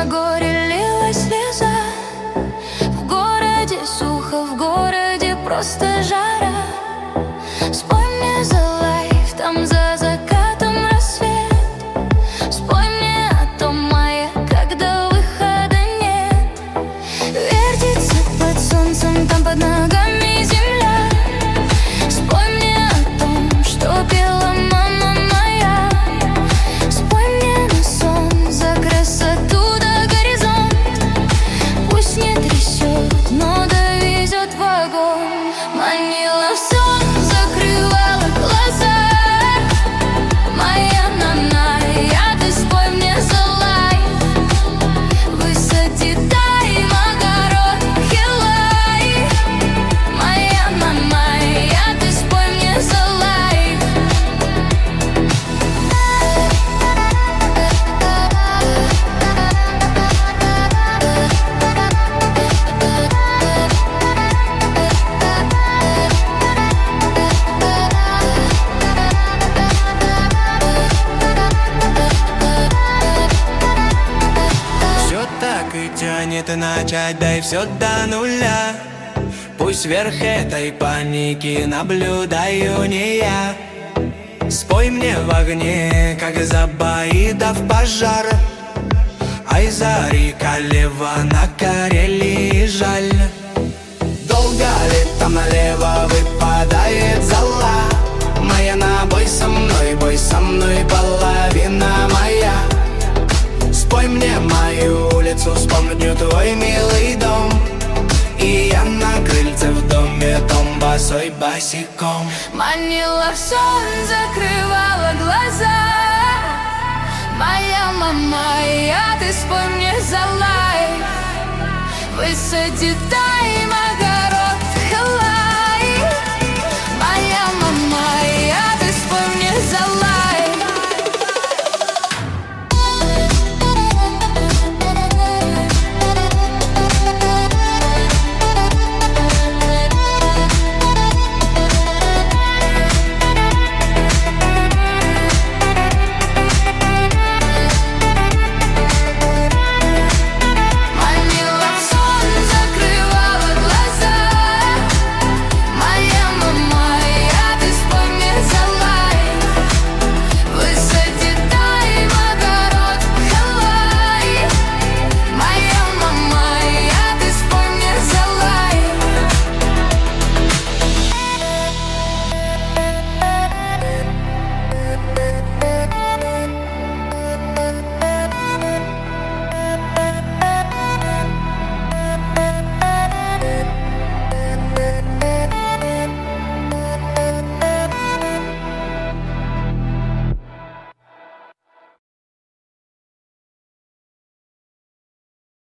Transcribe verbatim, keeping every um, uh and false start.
на горе лилась слеза. В городе сухо, в городе просто жара. Спой мне за лайф, там за закатом рассвет. Спой мне о том мае, когда выхода нет. Вертится под солнцем, там под ногами земля. Спой мне о том, что пела мама моя. Спой мне на сон за красоту до горизонт. Пусть не трясет, но довезет в огонь. Манила в сон, закрывала глаза. Моя наная, ты спой мне за лайф. Высоти тайм, огород, хилай. Моя наная, ты спой мне за лайф. Все так и тянет начать, дай все до нуля. Пусть вверх этой паники наблюдаю не я. Спой мне в огне, как Забаидов пожар. Ай, зари Калева на Карелии жаль. Долго ли там налево выпадает зола? Моя на бой со мной, бой со мной, половина моя. Спой мне мою улицу, вспомню твой милый дом. И я на крыльце в доме том босой босиком. Манила в сон, закрывала глаза. Моя мама, я, ты спой мне за лайф. Высоти